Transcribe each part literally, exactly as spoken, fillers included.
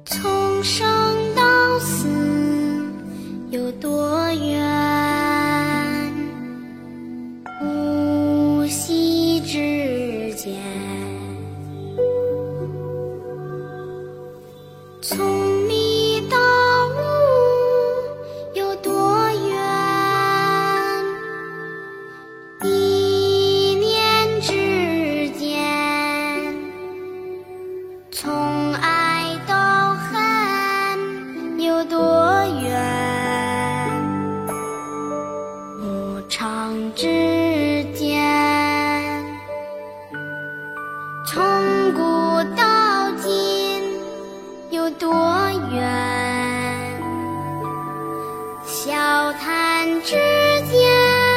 从生到死有多远？呼吸之间。从迷到悟有多远？一念之间。从爱到恨有多远？无常之间。从古到今有多远？笑谈之间。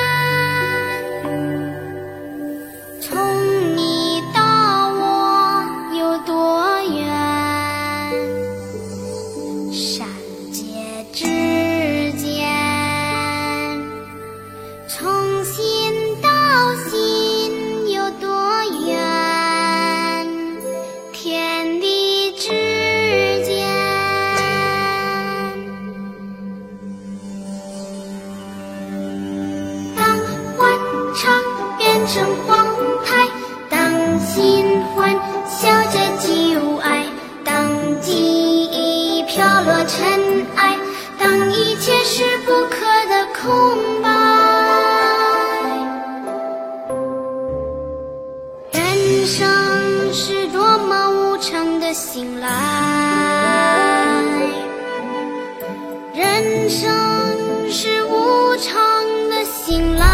从你到我有多远？善解之间。从心到心有多远？天地之间。当欢唱变成荒台，当新欢笑着旧爱，当记忆飘落尘埃，当一切是不可的空白。人生是多么无常的醒来，人生是无常的醒来。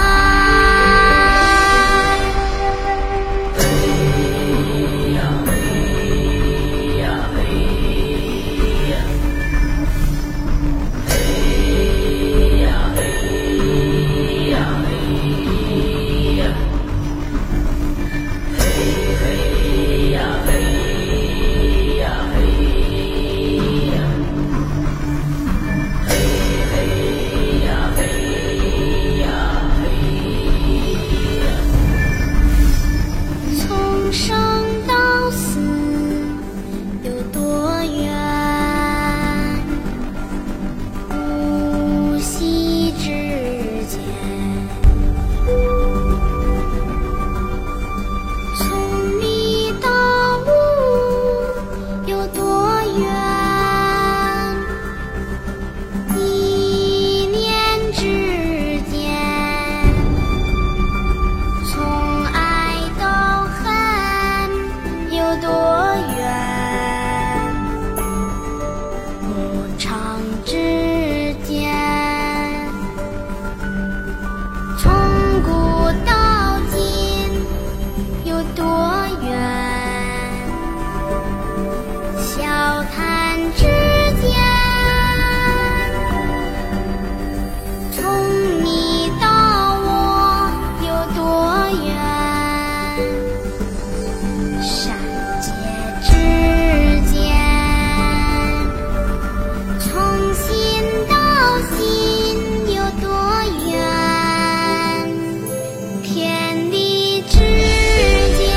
从生到死有多远？呼吸之间。从迷到悟有多远？一念之间。从爱到恨有多远？无常之间。从古到今有多远？笑谈之间。从你到我有多远？善解之间。从心到心有多远？天地之间。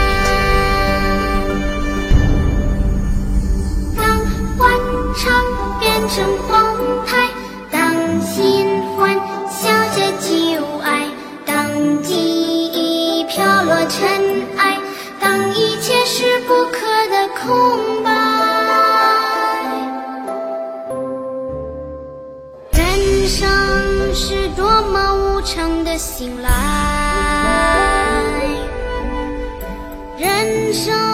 当欢唱变成荒台，当新欢笑着旧爱，当记忆飘落尘埃，当一切是不可的空白。人生是多么无常的醒来，人生